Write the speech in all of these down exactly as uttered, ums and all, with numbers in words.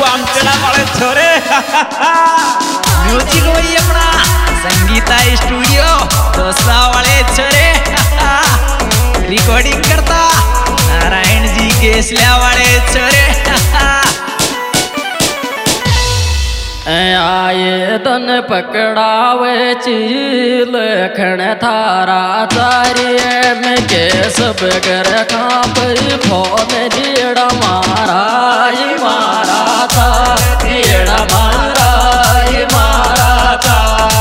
आमचेड़ा वाले छोरे म्यूजिक वही अपना संगीता स्टूडियो दोसा वाले छोरे रिकॉर्डिंग करता नारायण जी केसलिया वाले छोरे आए तन पकड़ावे चील खण थारा चारिये में के सब कर खाप फोन जीड़ा मारा मारा था जीड़ा मारा मारा था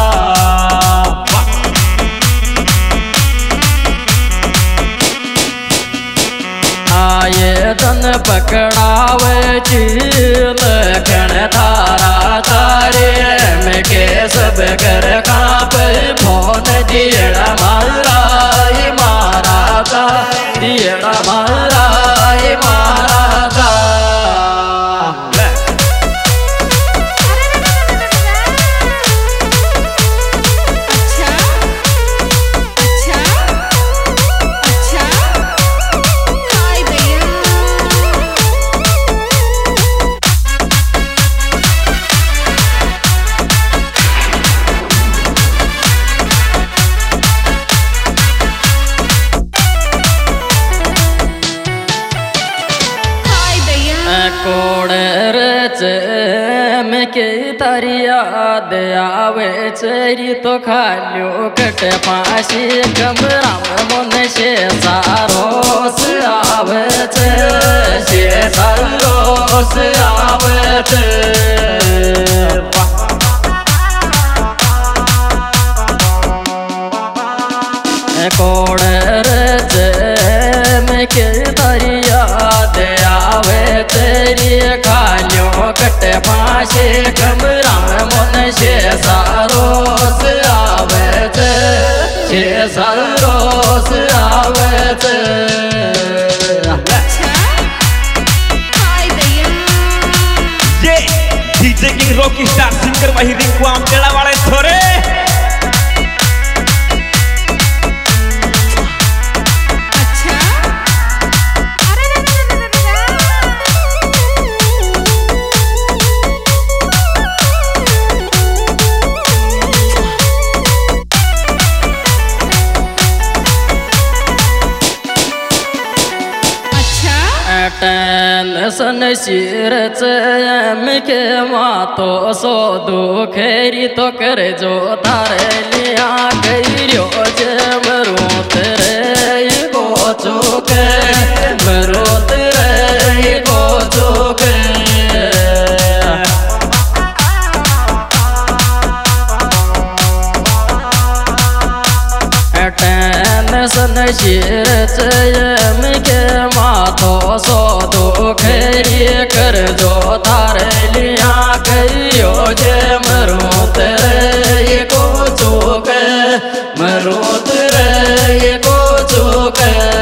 आए तन पकड़ावे चील खण थारा तारे में के सब कर काप फोन दियड़ा मारा मारा था दियड़ा मारा मारा था कोड़र में के तरिया दे आवे चेरी तो खालियो कट पासी कमरा मन से सारोस आवे से सारोस आवे कोड़र में के तरिया दे आवे तेरी खालियो कट पासे कमरा मन से सारोस आवे से सारोस आवे ये DJ king Rocky star singer वही रिंकू आमचेड़ा वाले छोरे सन सिर के मातो सो दुखेरी तो कर जो तारे लिया गईरो जे मरोत रे गो चोके मरोत रे गो चोके सन सिर के मातो सो दुखेरी कर जो तारे लिया गईयो जे मरोत रे को चोक मरोत रे को चोक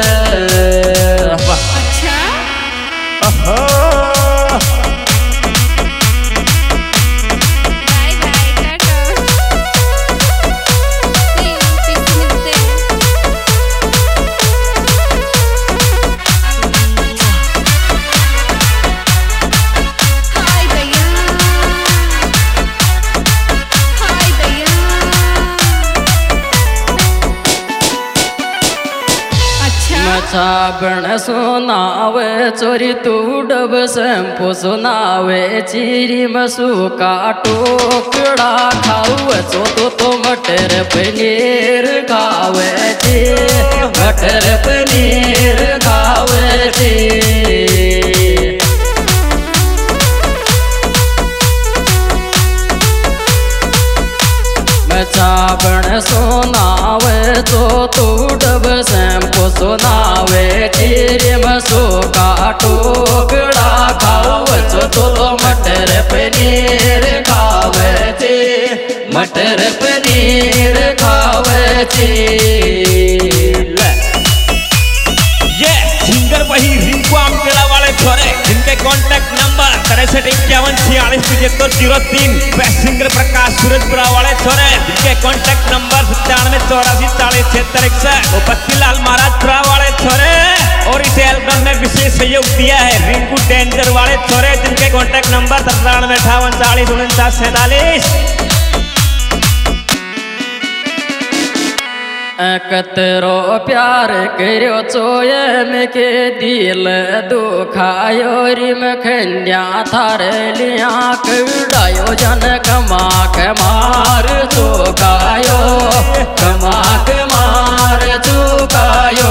साबण सुनावे चोरी तू डब शैम्पू सुनावे चीरी मसू का टोकड़ा खावे चो तो तो मटर पनीर खावे ची मटर पनीर खावे ची साबण सुनावे तो तू डब शैम्पू सुनावे चीरी मसू का टोकड़ा खावे चो तो मटर पनीर खावे ची मटर पनीर खावे ची ये सिंगर वही रिंकू आमचेड़ा वाले छोरे जिनके कॉन्टैक्ट नंबर तिरसठ इक्यावन छियालीस पचहत्तर जीरो तीन सिंगर प्रकाश सूरजपुरा वाले छोरे जिनके कॉन्टैक्ट नंबर सत्तानवे चौरासी चालीस छिहत्तर इकसठ वो पत्तीलाल महाराजपुरा वाले छोरे और इसे एल्बम में विशेष सहयोग दिया है रिंकू डेंजर वाले छोरे, जिनके कॉन्टैक्ट नंबर तिरानवे अठावन चालीस उनचास सैतालीस। कतरो प्यार करो चोयम के दिल दुखायो रिम खन्या थार लिया कडायो जन कमा के मार चुकायो, कमा के मार चुकायो।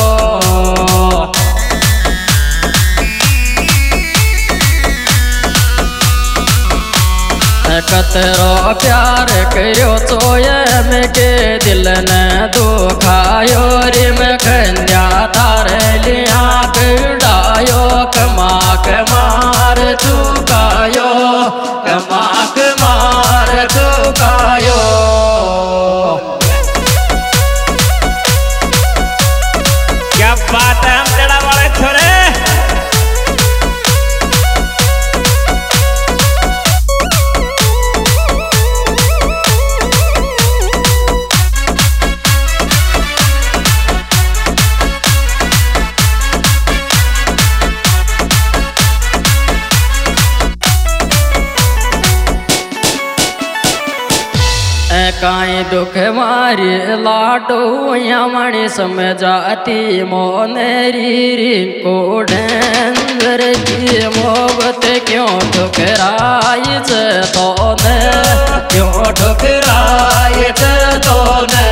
कतरो प्यार करो चोयम के दिल न दुखायो रिम खन्या थार लिया कडायो, कमा के मार चुकायो, कमा के मार चुकायो। क्या बात है हम तेरा वाले छोरे। काई दुख मारी लाडो यमणी समझाती मोनेरी रिंकू डेंजर की मोहब्बत क्यों ठुकराई तोने, क्यों ठुकराई तोने।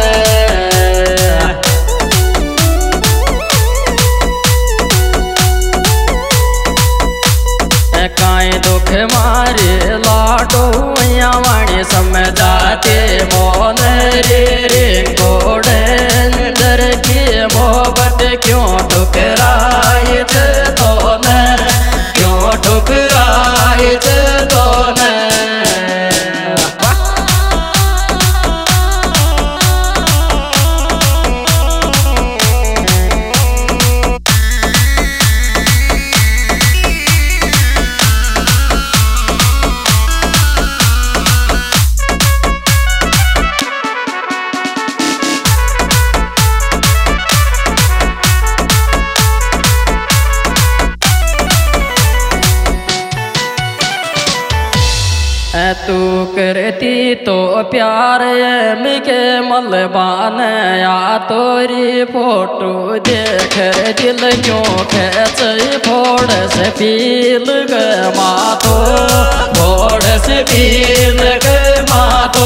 काई दुख मारे लाडो यमणी समझाते मोन रे रिंकू डेंजर की मोहब्बत क्यों ठुकराई तोने, क्यों ठुकराई तोने। तू करती तो प्यार मिके मलबान या तोरी फोटो देख दिल क्यों खेच फोड़ से पील ग मातो, फोड़ से पील ग मातो।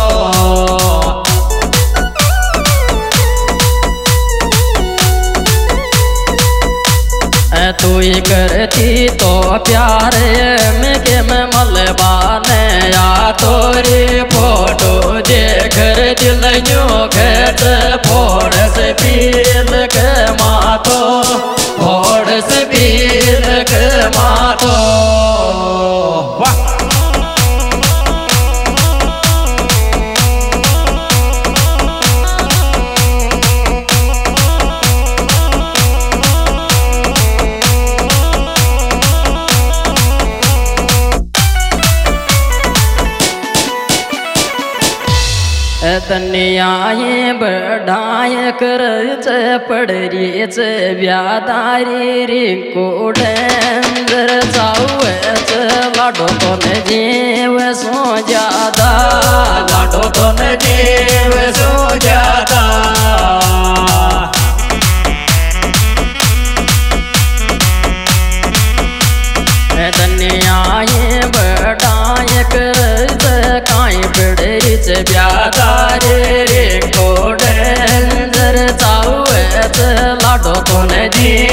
तू ही करती तो प्यार मिके में मलबान या तोरी फोटो देख दिल यूं खेत फोड़ से पील के मातो, फोड़ से पील के मातो। वाह तनियाए बढ़ाए कर पड़री च ब्यादारी रिंकू डेंजर जाऊ लाडो तो न जीव सो ज्यादा, लाडो तो न जीव सो ज्यादा। तनियाए बढ़ाए कर काई पड़री च ब्यादारी रिंकू डेंजर जाऊ लाडो तो न जी